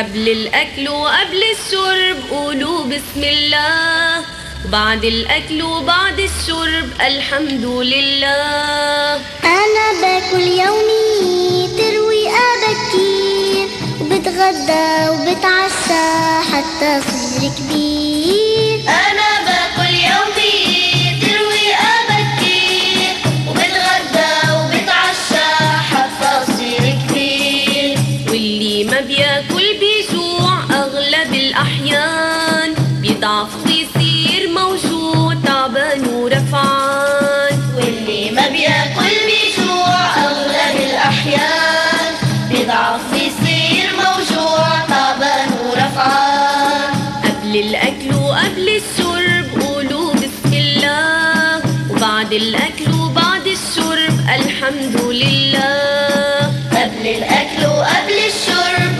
قبل الأكل وقبل الشرب قولوا بسم الله، وبعد الأكل وبعد الشرب الحمد لله. أنا باكل يومي ترويقة بكير، وبتغدى وبتعشى حتى صير كبير. أنا باكل يومي ترويقة بكير، وبتغدى وبتعشى حتى صير كبير. واللي ما بياكل بيجوع أغلب الأحيان، بيضعف ويصير موجوع تعبان ورفعان. واللي ما بياكل بيجوع أغلب الأحيان، بيضعف ويصير موجوع تعبان ورفعان. قبل الأكل وقبل الشرب قولوا بسم الله، وبعد الأكل وبعد الشرب الحمد لله. قبل الأكل وقبل الشرب